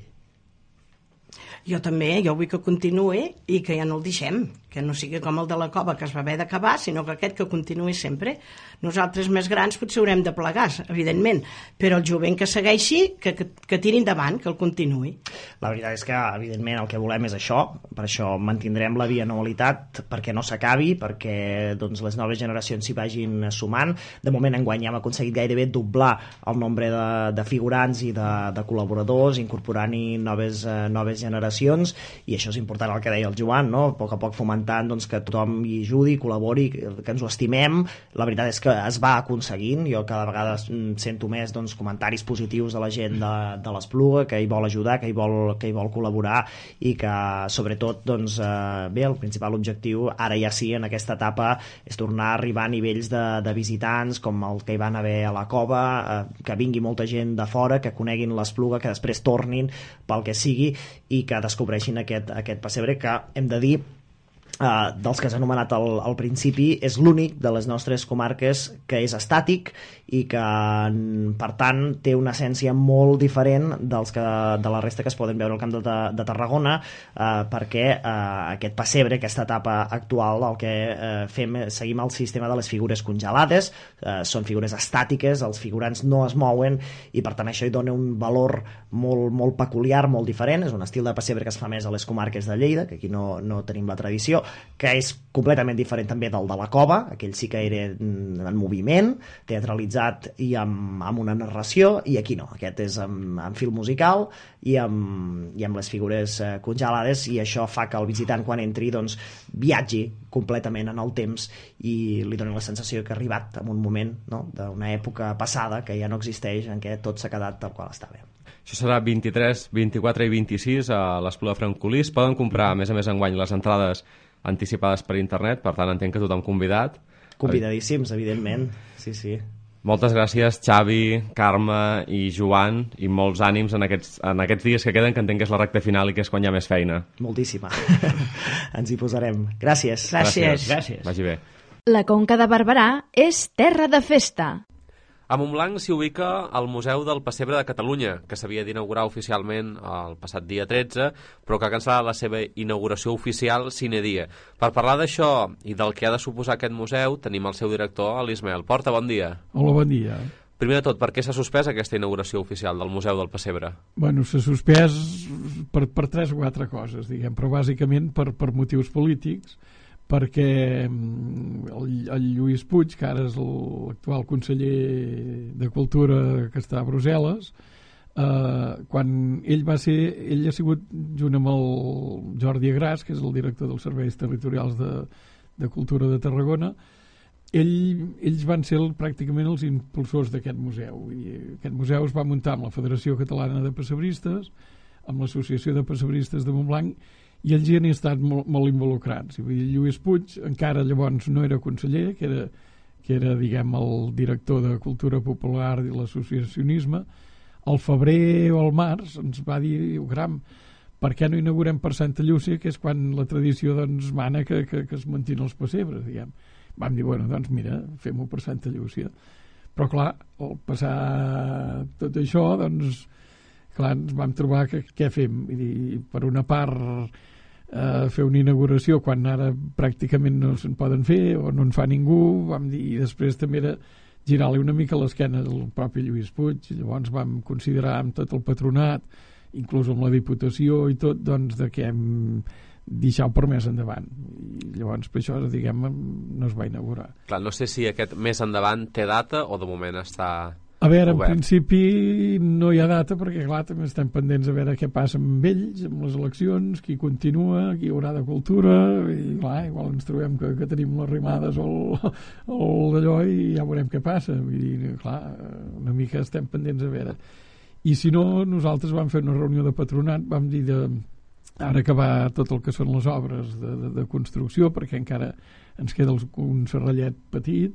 Jo també, jo vull que continuï i que ja no el deixem, que no sigui com el de la cova que es va haver d'acabar, sinó que aquest que continuï sempre. Nosaltres més grans potser haurem de plegar, evidentment, però el jovent que segueixi, que tiri endavant, que el continuï. La veritat és que, evidentment, el que volem és això, per això mantindrem la bianualitat, perquè no s'acabi, perquè doncs, les noves generacions s'hi vagin sumant. De moment, enguany ja hem aconseguit gairebé doblar el nombre de figurants i de col·laboradors, incorporant-hi noves generacions, i això és important, el que deia el Joan, no? A poc fomentant doncs, que tothom hi ajudi, col·labori, que ens ho estimem. La veritat és que es va aconseguint. Jo cada vegada sento més doncs, comentaris positius de la gent de l'Espluga, que hi vol ajudar, que hi vol col·laborar, i que sobretot doncs, bé, el principal objectiu ara ja sí en aquesta etapa és tornar a arribar a nivells de visitants com el que hi van haver a la cova, que vingui molta gent de fora, que coneguin l'Espluga, que després tornin pel que sigui i que descobreixin aquest pessebre que hem de dir dels que has anomenat al principi, és l'únic de les nostres comarques que és estàtic i que per tant té una essència molt diferent de la resta que es poden veure al Camp de Tarragona, perquè aquest pessebre, aquesta etapa actual, el que fem és seguim el sistema de les figures congelades, són figures estàtiques, els figurants no es mouen i per tant això hi dona un valor molt, molt peculiar, molt diferent. És un estil de pessebre que es fa més a les comarques de Lleida, que aquí no tenim la tradició, que és completament diferent també del de la cova. Aquell sí que era en moviment, teatralitzat i amb una narració, i aquí no, aquest és amb fil musical i amb les figures congelades, i això fa que el visitant quan entri doncs, viatgi completament en el temps i li doni la sensació que ha arribat en un moment, no?, d'una època passada que ja no existeix, en què tot s'ha quedat tal qual estava. Això serà 23, 24 i 26 a l'Espluga Francolí. Poden comprar, a més enguany, les entrades anticipades per internet, per tant entenc que tothom convidat. Convidadíssims, evidentment. Sí, sí. Moltes gràcies, Xavi, Carme i Joan, i molts ànims en aquests dies que queden, que entenc que és la recta final i que és quan hi ha més feina. Moltíssima. Ens hi posarem. Gràcies. Gràcies. Vagi bé. La Conca de Barberà és terra de festa. A Montblanc s'hi ubica el Museu del Pessebre de Catalunya, que s'havia d'inaugurar oficialment el passat dia 13, però que ha cancel·lat la seva inauguració oficial sine die. Per parlar d'això i del que ha de suposar aquest museu, tenim el seu director, l'Ismael Porta. Bon dia. Hola, bon dia. Primer de tot, per què s'ha suspès aquesta inauguració oficial del Museu del Pessebre? Bueno, s'ha suspès per 3 o 4 coses, diguem, però bàsicament per motius polítics, perquè el Lluís Puig, que ara és l'actual conseller de Cultura que està a Brussel·les, quan ell ha sigut, junt amb el Jordi Agràs, que és el director dels Serveis Territorials de Cultura de Tarragona, ells van ser pràcticament els impulsors d'aquest museu. I aquest museu es va muntar amb la Federació Catalana de Pessebristes, amb l'Associació de Pessebristes de Montblanc, i ells hi han estat molt involucrats. Vull dir, Lluís Puig encara llavors no era conseller, que era diguem, el director de Cultura Popular i l'associacionisme. Al febrer o al març ens va dir, gram, per què no inaugurem per Santa Llúcia, que és quan la tradició doncs, mana que es mantin els pessebres, diguem. Vam dir, bueno, doncs mira, fem-ho per Santa Llúcia. Però clar, al passar tot això, doncs, clar, ens vam trobar que què fem? Vull dir, per una part, fer una inauguració quan ara pràcticament no se'n poden fer o no en fa ningú, vam dir, i després també era girar-li una mica l'esquena del propi Lluís Puig. Llavors vam considerar amb tot el patronat, inclús amb la Diputació i tot, doncs de que hem deixat per més endavant. I llavors per això, diguem, no es va inaugurar. Clar, no sé si aquest més endavant té data o de moment està a veure, obert. En principi no hi ha data perquè, clar, també estem pendents a veure què passa amb ells, amb les eleccions, qui continua, qui haurà de cultura, i clar, igual ens trobem que tenim les rimades o d'allò i ja veurem què passa. Vull dir, clar, una mica estem pendents a veure. I si no, nosaltres vam fer una reunió de patronat, vam dir ara acabar tot el que són les obres de construcció, perquè encara ens queda un serrallet petit,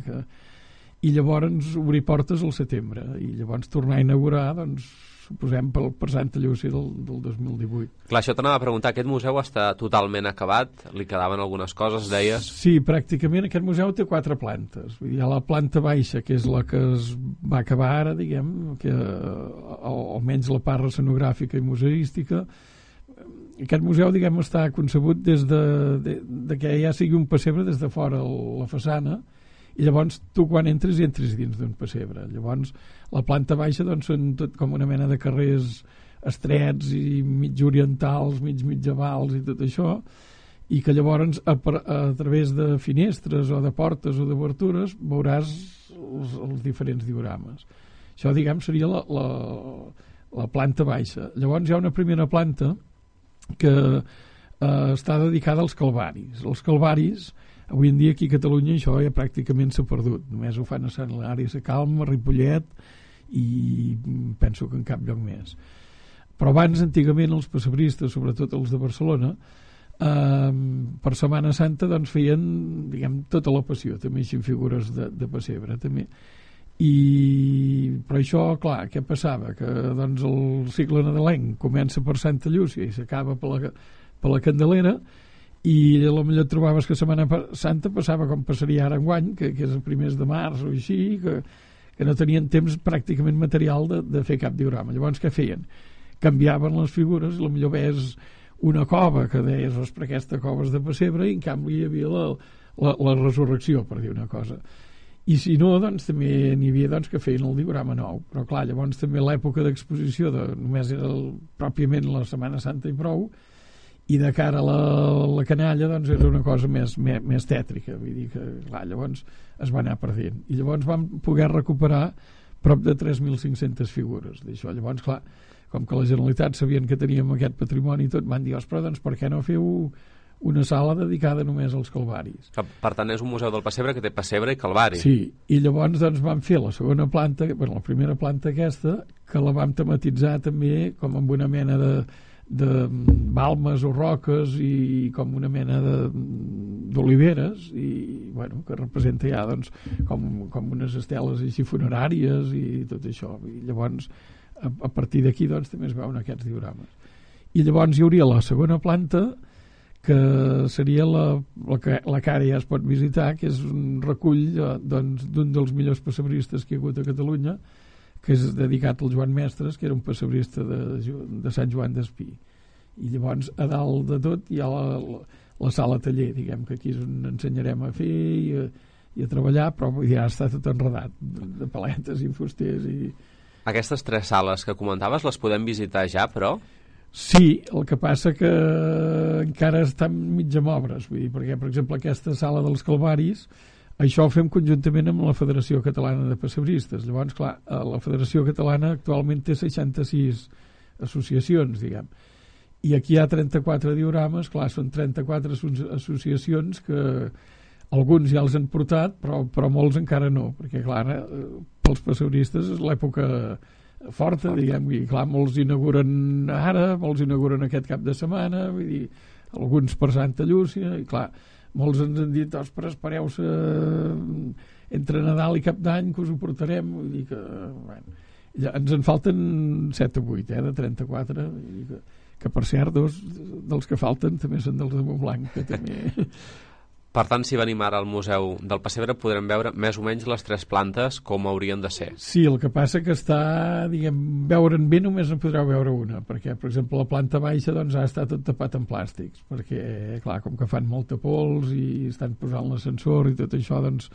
i llavors obrir portes al setembre, i llavors tornar a inaugurar, doncs, suposem, per Santa Llúcia del 2018. Clar, això t'anava a preguntar, aquest museu està totalment acabat? Li quedaven algunes coses, deies? Sí, pràcticament aquest museu té 4 plantes. Vull dir, hi ha la planta baixa, que és la que es va acabar ara, diguem, que almenys la part escenogràfica i museística. Aquest museu, diguem, està concebut des de que ja sigui un pessebre des de fora la façana, i llavors tu quan entres dins d'un pessebre. Llavors la planta baixa doncs són tot com una mena de carrers estrets i mig orientals, mig medievals i tot això, i que llavors a través de finestres o de portes o d'obertures veuràs els diferents diorames. Això, diguem, seria la planta baixa. Llavors hi ha una primera planta que està dedicada als calvaris. Els calvaris, avui en dia aquí a Catalunya això ja pràcticament s'ha perdut. Només ho fan a Sant Hilari Sacalm, a Ripollet i penso que en cap lloc més. Però abans, antigament, els pessebristes, sobretot els de Barcelona, per Setmana Santa doncs feien, diguem, tota la passió, també així figures de pessebre també. Però això, clar, què passava? Que doncs el cicle nadalenc comença per Santa Llúcia i s'acaba per la Candelera, i potser et trobaves que Setmana Santa passava com passaria ara enguany, que és a primers de març o així, que no tenien temps pràcticament material de fer cap diorama. Llavors què feien? Canviaven les figures, i potser veies una cova que deies, ostres, aquesta cova és de pessebre, i en canvi hi havia la resurrecció, per dir una cosa. I si no, doncs també n'hi havia doncs, que feien el diorama nou. Però clar, llavors també l'època d'exposició només era pròpiament la Setmana Santa i prou, i de cara a la canalla doncs era una cosa més tètrica, vull dir que clar, llavors es va anar perdent, i llavors vam poder recuperar prop de 3.500 figures d'això. Llavors, clar, com que la Generalitat sabien que teníem aquest patrimoni i tot, van dir, però doncs per què no feu una sala dedicada només als calvaris? Per tant, és un museu del pessebre que té pessebre i calvari. Sí, i llavors doncs vam fer la segona planta, la primera planta aquesta, que la vam tematitzar també com amb una mena de balmes o roques i com una mena d'oliveres i, bueno, que representa ja doncs, com unes esteles així funeràries i tot això. I llavors, a partir d'aquí doncs, també es veuen aquests diorames. I llavors hi hauria la segona planta, que seria la que ara ja es pot visitar, que és un recull doncs, d'un dels millors pessebristes que hi ha hagut a Catalunya, que és dedicat al Joan Mestres, que era un pessebrista de Sant Joan d'Espí. I llavors a dalt de tot hi ha la sala taller, diguem, que aquí és on ensenyarem a fer i a treballar, però ja està tot enredat de paletes i fusters Aquestes 3 sales que comentaves les podem visitar ja, però? Sí, el que passa que encara estan mig amb obres, vull dir, perquè, per exemple, aquesta sala dels Calvaris, això ho fem conjuntament amb la Federació Catalana de Pessebristes. Llavors, clar, la Federació Catalana actualment té 66 associacions, diguem, i aquí hi ha 34 diorames, clar, són 34 associacions que alguns ja els han portat, però molts encara no, perquè, clar, pels pessebristes és l'època forta, diguem, i clar, molts inauguren ara, molts inauguren aquest cap de setmana, vull dir, alguns per Santa Llúcia, i clar, molts ens han dit, però espereu-se entre Nadal i Cap d'Any que us ho portarem, vull dir que, bueno, ens en falten 7 o 8, de 34, vull dir que per cert, 2 dels que falten també són dels de Montblanc, que també... Per tant, si venim ara al Museu del Pessebre, podrem veure més o menys les 3 plantes com haurien de ser. Sí, el que passa que està, diguem, veure'n bé només en podreu veure una, perquè, per exemple, la planta baixa doncs, ha estat tot tapat amb plàstics, perquè, clar, com que fan molta pols i estan posant l'ascensor i tot això, doncs,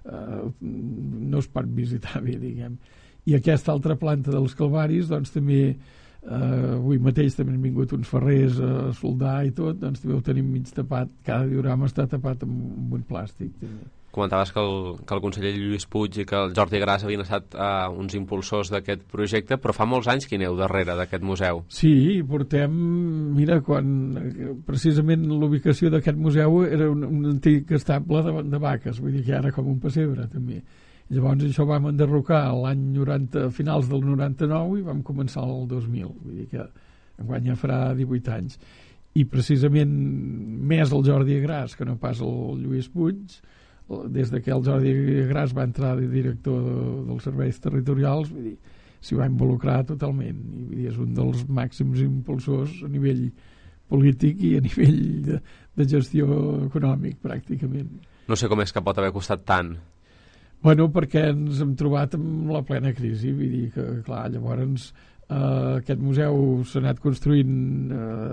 no es pot visitar bé, diguem. I aquesta altra planta dels Calvaris, doncs, també... avui mateix també han vingut uns ferrers a soldar i tot, doncs també ho tenim mig tapat, cada diorama està tapat amb un plàstic també. Comentaves que el conseller Lluís Puig i que el Jordi Gras havien estat uns impulsors d'aquest projecte, però fa molts anys que hi aneu darrere d'aquest museu. Sí, portem, mira, quan precisament l'ubicació d'aquest museu era un antic estable de vaques, vull dir que ara com un pessebre també. Llavors això vam enderrocar l'any 90, finals del 99 i vam començar el 2000, vull dir que enguany ja farà 18 anys. I precisament més el Jordi Gras que no pas el Lluís Puig, des que el Jordi Gras va entrar de director dels serveis territorials, vull dir, s'hi va involucrar totalment i vull dir, és un dels màxims impulsors a nivell polític i a nivell de gestió econòmic pràcticament. No sé com és que pot haver costat tant. Bueno, perquè ens hem trobat amb la plena crisi, vull dir que, clar, llavors aquest museu s'ha anat construint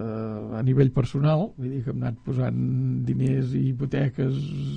a nivell personal, vull dir que hem anat posant diners i hipoteques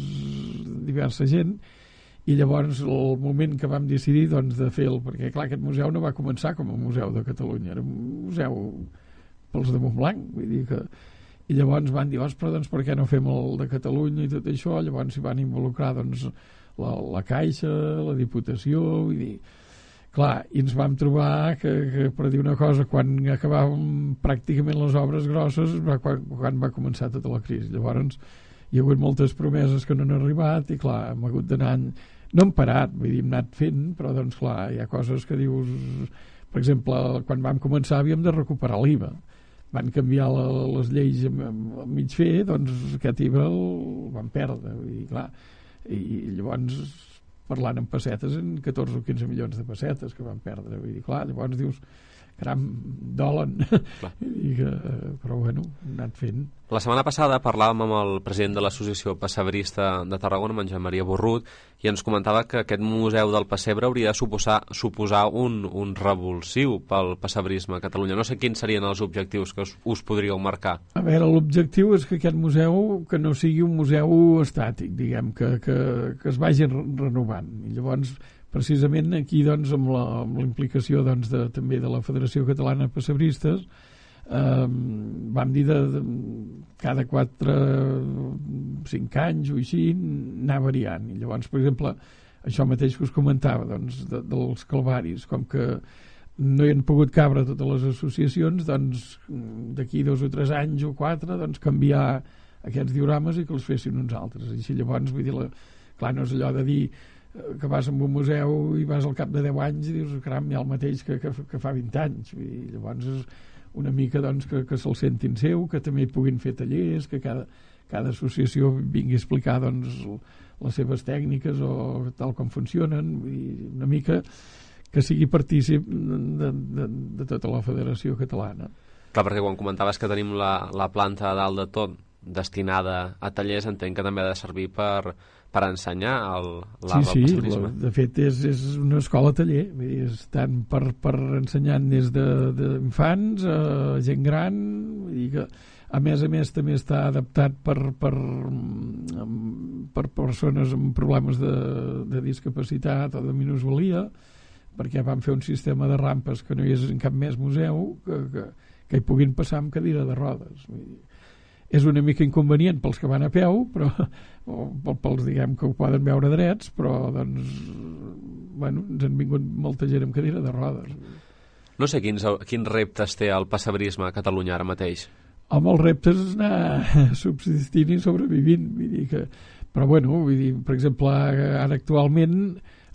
diversa gent, i llavors el moment que vam decidir doncs, de fer-lo, perquè clar, aquest museu no va començar com a museu de Catalunya, era un museu pels de Montblanc, vull dir que... I llavors van dir, però doncs per què no fem el de Catalunya i tot això, llavors s'hi van involucrar doncs la Caixa, la Diputació, vull dir, clar, i ens vam trobar que per dir una cosa, quan acabàvem pràcticament les obres grosses, quan va començar tota la crisi. Llavors hi ha hagut moltes promeses que no han arribat i clar, hem hagut d'anar, no hem parat, vull dir, hem anat fent, però doncs clar, hi ha coses que dius, per exemple, quan vam començar havíem de recuperar l'IVA, van canviar les lleis a mig fer, doncs aquest IVA el van perdre, vull dir, clar, i llavors parlant en pessetes en 14 o 15 milions de pessetes que van perdre, vull dir, clar, llavors dius caram, dolen però bueno, hem anat fent. La setmana passada parlàvem amb el president de l'Associació Pessebrista de Tarragona, en Josep Maria Borrut, i ens comentava que aquest museu del pessebre hauria de suposar un revulsiu pel pessebrisme a Catalunya. No sé quins serien els objectius que us podríeu marcar. A veure, l'objectiu és que aquest museu que no sigui un museu estàtic, diguem, que es vagi renovant. I llavors precisament aquí doncs, amb la implicació doncs, també de la Federació Catalana de Pessebristes vam dir de cada 4-5 anys o així anar variant i llavors per exemple això mateix que us comentava doncs, dels Calvaris, com que no hi han pogut cabre totes les associacions, doncs d'aquí 2 o 3 anys o 4 doncs, canviar aquests diorames i que els fessin uns altres. I així llavors vull dir, clar, no és allò de dir que vas a un museu i vas al cap de 10 anys i dius, caram, hi ha el mateix que fa 20 anys. I llavors és una mica doncs, que se'l sentin seu, que també puguin fer tallers, que cada associació vingui a explicar doncs, les seves tècniques o tal com funcionen, i una mica que sigui partícip de tota la Federació Catalana. Clar, perquè quan comentaves que tenim la planta a dalt de tot destinada a tallers, entenc que també ha de servir per ensenyar l'art del passebrisme. De fet és una escola taller, vull dir, és tant per ensenyant des d'infants a gent gran, vull dir que a més també està adaptat per persones amb problemes de discapacitat o de minusvalia, perquè van fer un sistema de rampes que no hi és en cap més museu que hi puguin passar amb cadira de rodes. Vull dir, és una mica inconvenient pels que van a peu, però o pels, diguem, que ho poden veure drets, però doncs, bueno, ens han vingut molta gent amb cadira de rodes. No sé quins reptes té el passebrisme a Catalunya ara mateix. Home, el repte és anar subsistint i sobrevivint, vull dir que, però bueno, vull dir, per exemple, ara actualment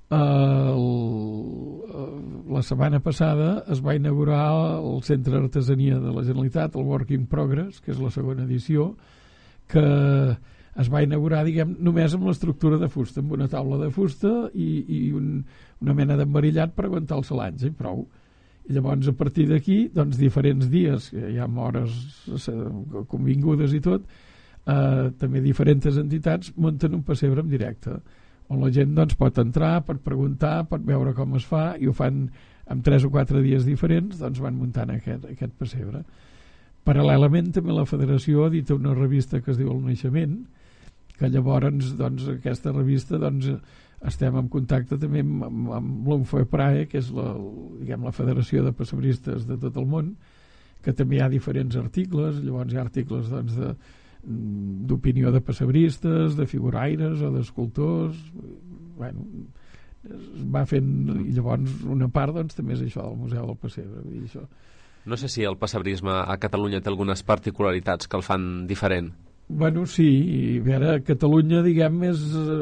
la setmana passada es va inaugurar el Centre d'Artesania de la Generalitat, el Work in Progress, que és la segona edició, que es va inaugurar, diguem, només amb l'estructura de fusta, amb una taula de fusta i una mena d'embarillat per aguantar els salanys, i prou. I llavors, a partir d'aquí, doncs, diferents dies, que hi ha hores convingudes i tot, també diferents entitats munten un pessebre en directe, on la gent doncs, pot entrar, pot preguntar, pot veure com es fa, i ho fan en 3 o 4 dies diferents, doncs van muntant aquest pessebre. Paral·lelament, també la Federació edita una revista que es diu El Naixement, que llavors, doncs, aquesta revista, doncs, estem en contacte també amb l'UNFEPRAE, que és la Federació de Passebristes de tot el món, que també hi ha diferents articles, llavors hi ha articles doncs, d'opinió de passebristes, de figuraires o d'escultors. Bueno, es va fent, i llavors una part doncs, també és això del Museu del Pessebre. Vull dir, això. No sé si el passebrisme a Catalunya té algunes particularitats que el fan diferent. Bueno, sí, i a veure, Catalunya, diguem, és,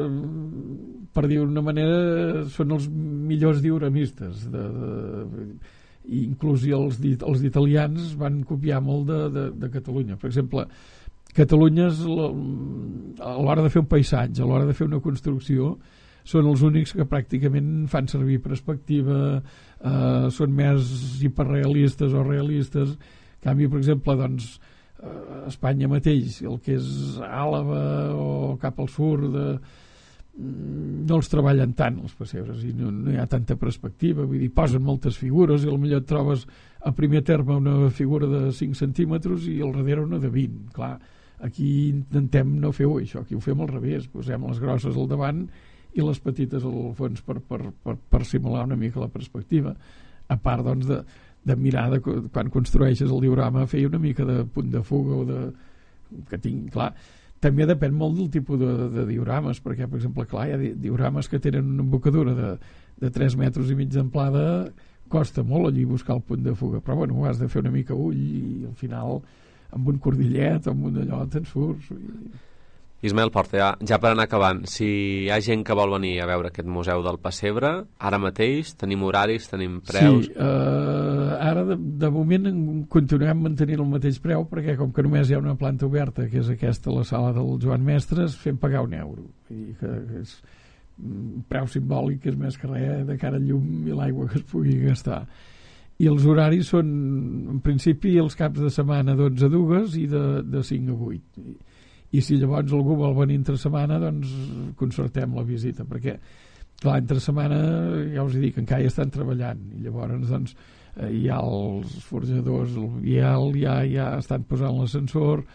per dir d'una manera, són els millors dioramistes. Inclús els italians van copiar molt de Catalunya. Per exemple, Catalunya és a l'hora de fer un paisatge, a l'hora de fer una construcció, són els únics que pràcticament fan servir perspectiva, són més hiperrealistes o realistes. En canvi, per exemple, doncs, a Espanya mateix, el que és Àlava o cap al sud, no els treballen tant, els pessebres, i no hi ha tanta perspectiva, vull dir, posen moltes figures i potser et trobes a primer terme una figura de 5 centímetres i al darrere una de 20, clar. Aquí intentem no fer això, aquí ho fem al revés, posem les grosses al davant i les petites al fons per simular una mica la perspectiva, a part doncs de mirar quan construeixes el diorama fer una mica de punt de fuga o que tinc, clar, també depèn molt del tipus de diorames, perquè per exemple, clar, hi ha diorames que tenen una embocadura de 3 metres i mig d'amplada, costa molt allí buscar el punt de fuga, però bueno, has de fer una mica ull i al final amb un cordillet o amb un allò te'n surts. Ismael Porta, ja per anar acabant, si hi ha gent que vol venir a veure aquest Museu del Pessebre, ara mateix tenim horaris, tenim preus? Sí, ara de moment continuem mantenint el mateix preu, perquè com que només hi ha una planta oberta, que és aquesta, la sala del Joan Mestres, fem pagar €1. I que és un preu simbòlic, que és més que res de cara al llum i l'aigua que es pugui gastar. I els horaris són, en principi, els caps de setmana d'11 a 2 i de 5 a 8. I si llavors algú vol venir entre setmana, doncs concertem la visita, perquè, clar, entre setmana, ja us dic, encara hi estan treballant, i llavors, doncs, hi ha els forjadors, el Biel, ja estan posant l'ascensor,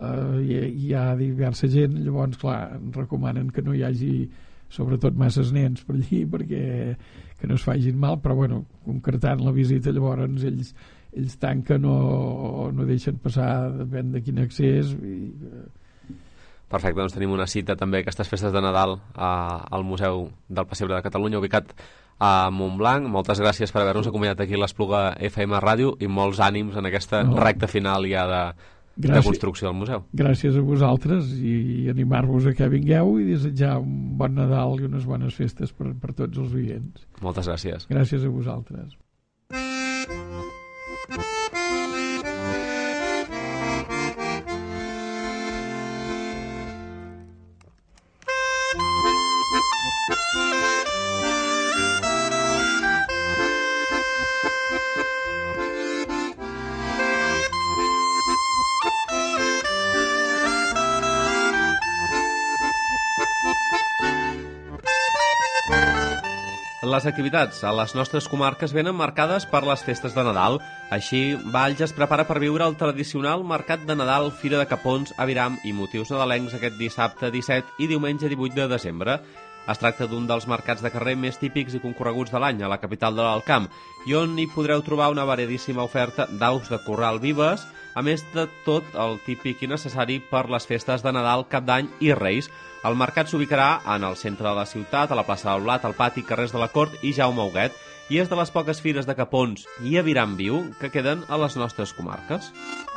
hi ha diversa gent, llavors, clar, recomanen que no hi hagi sobretot masses nens per allí perquè que no es facin mal, però bueno, concretant la visita llavors ells tanquen o no deixen passar, depèn de quin accés. Perfecte, doncs tenim una cita també aquestes festes de Nadal al Museu del Pessebre de Catalunya, ubicat a Montblanc. Moltes gràcies per haver-nos acompanyat aquí a l'Espluga FM Ràdio i molts ànims en aquesta recta final ja de construcció del museu. Gràcies a vosaltres i animar-vos a que vingueu i desitjar un bon Nadal i unes bones festes per tots els oients. Moltes gràcies. Gràcies a vosaltres. Les activitats a les nostres comarques venen marcades per les festes de Nadal. Així, Valls es prepara per viure el tradicional Mercat de Nadal, Fira de Capons, aviram i motius nadalencs aquest dissabte 17 i diumenge 18 de desembre. Es tracta d'un dels mercats de carrer més típics i concorreguts de l'any a la capital de l'Alt Camp i on hi podreu trobar una variadíssima oferta d'aus de corral vives, a més de tot el típic i necessari per les festes de Nadal, Cap d'Any i Reis. El mercat s'ubicarà en el centre de la ciutat, a la plaça del Blat, al pati, carrers de la Cort i Jaume Huguet, i és de les poques fires de capons i aviram viu que queden a les nostres comarques.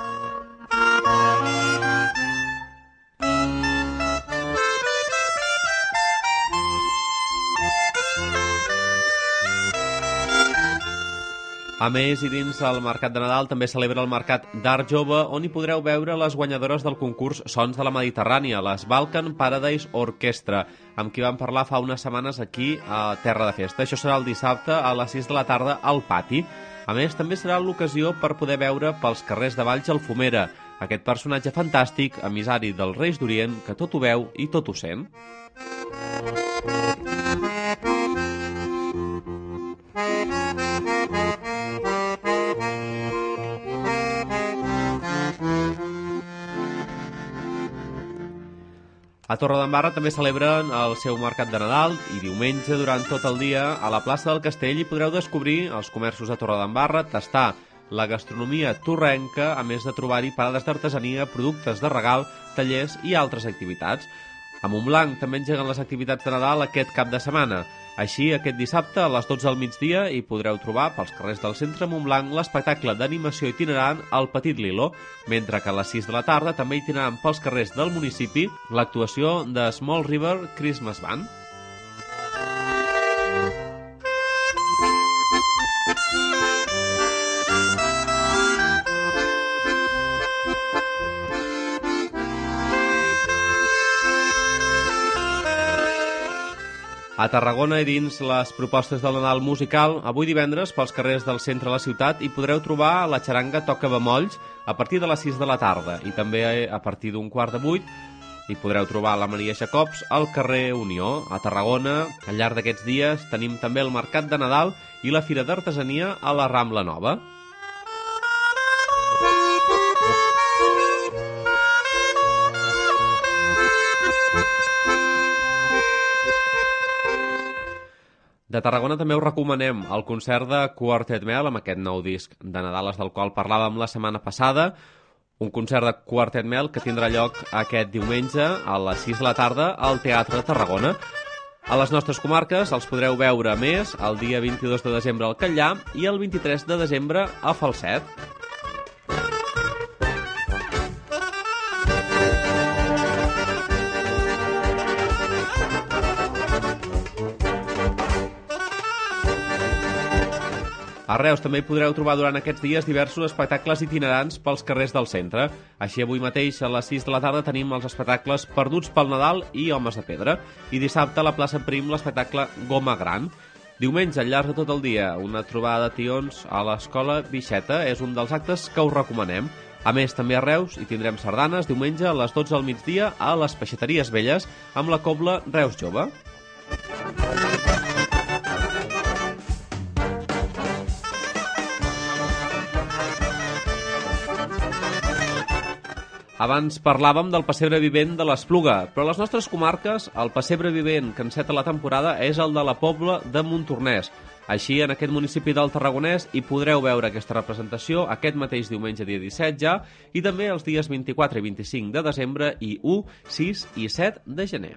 A més, i dins el Mercat de Nadal també celebra el Mercat d'Art Jove, on hi podreu veure les guanyadores del concurs Sons de la Mediterrània, les Balkan Paradise Orchestra, amb qui vam parlar fa unes setmanes aquí a Terra de Festa. Això serà el dissabte a les 6 de la tarda al pati. A més, també serà l'ocasió per poder veure pels carrers de Valls el Fumera, aquest personatge fantàstic, emissari dels Reis d'Orient, que tot ho veu i tot ho sent. A Torredembarra també celebren el seu Mercat de Nadal i diumenge durant tot el dia a la plaça del Castell hi podreu descobrir els comerços de Torredembarra, tastar la gastronomia torrenca, a més de trobar-hi parades d'artesania, productes de regal, tallers i altres activitats. A Montblanc també engeguen les activitats de Nadal aquest cap de setmana. Així, aquest dissabte a les 12 del migdia hi podreu trobar pels carrers del centre Montblanc l'espectacle d'animació itinerant El Petit Lilo, mentre que a les 6 de la tarda també itinerant pels carrers del municipi l'actuació de Small River Christmas Band. A Tarragona i dins les propostes del Nadal musical, avui divendres pels carrers del centre de la ciutat hi podreu trobar la xaranga Toca Bemolls a partir de les 6 de la tarda i també a partir d'un 7:15 hi podreu trobar la Maria Jacobs al carrer Unió. A Tarragona, al llarg d'aquests dies, tenim també el Mercat de Nadal i la Fira d'Artesania a la Rambla Nova. De Tarragona també us recomanem el concert de Quartet Mel amb aquest nou disc de Nadales del qual parlàvem la setmana passada. Un concert de Quartet Mel que tindrà lloc aquest diumenge a les 6 de la tarda al Teatre Tarragona. A les nostres comarques els podreu veure més el dia 22 de desembre al Catllà i el 23 de desembre a Falset. A Reus també hi podreu trobar durant aquests dies diversos espectacles itinerants pels carrers del centre. Així avui mateix a les 6 de la tarda tenim els espectacles Perduts pel Nadal i Homes de Pedra. I dissabte a la plaça Prim l'espectacle Goma Gran. Diumenge, al llarg de tot el dia, una trobada de tions a l'Escola Bixeta és un dels actes que us recomanem. A més, també a Reus hi tindrem sardanes diumenge a les 12 del migdia a les Peixateries Velles amb la cobla Reus Jove. Abans parlàvem del pessebre vivent de l'Espluga, però a les nostres comarques el pessebre vivent que enceta la temporada és el de la Pobla de Montornès. Així, en aquest municipi del Tarragonès hi podreu veure aquesta representació aquest mateix diumenge dia 17 ja i també els dies 24 i 25 de desembre i 1, 6 i 7 de gener.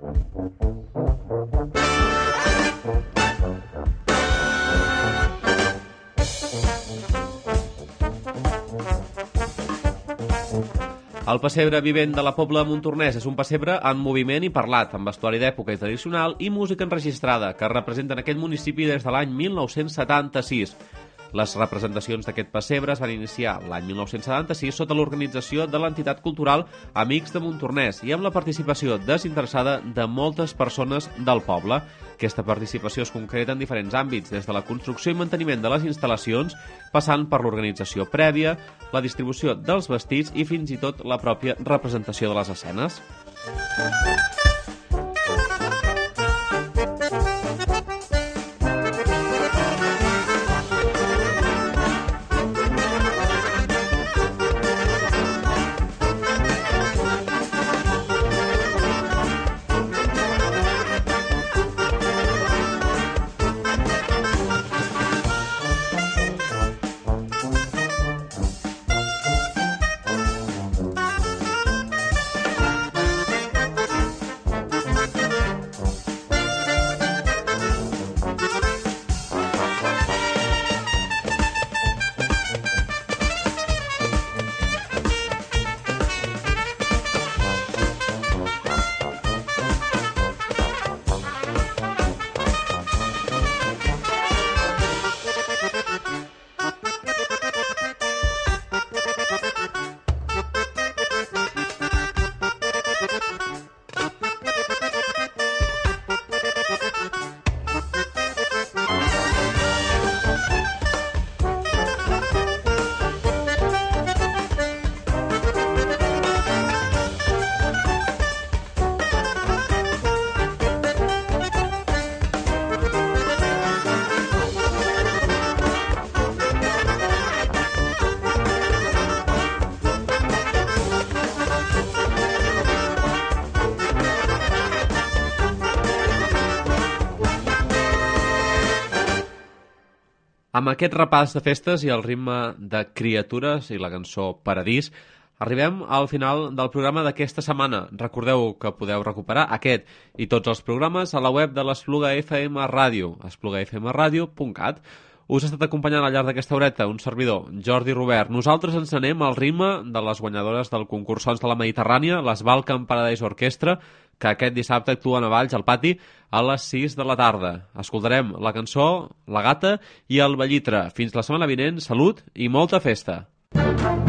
El pessebre vivent de la Pobla de Montornès és un pessebre en moviment i parlat, amb vestuari d'època i tradicional i música enregistrada, que representen aquest municipi des de l'any 1976. Les representacions d'aquest pessebre es van iniciar l'any 1976 sota l'organització de l'entitat cultural Amics de Montornès i amb la participació desinteressada de moltes persones del poble. Aquesta participació es concreta en diferents àmbits, des de la construcció i manteniment de les instal·lacions, passant per l'organització prèvia, la distribució dels vestits i fins i tot la pròpia representació de les escenes. Amb aquest repàs de festes i el ritme de Criatures i la cançó Paradís, arribem al final del programa d'aquesta setmana. Recordeu que podeu recuperar aquest i tots els programes a la web de l'Espluga FM Ràdio, esplugafmradio.cat. Us ha estat acompanyant al llarg d'aquesta horeta un servidor, Jordi Robert. Nosaltres ens anem al ritme de les guanyadores del concurs Sons de la Mediterrània, les Balkan Paradise Orquestra, que aquest dissabte actuen a Valls, al pati, a les 6 de la tarda. Escoltarem la cançó La Gata i el Bellitre. Fins la setmana vinent, salut i molta festa!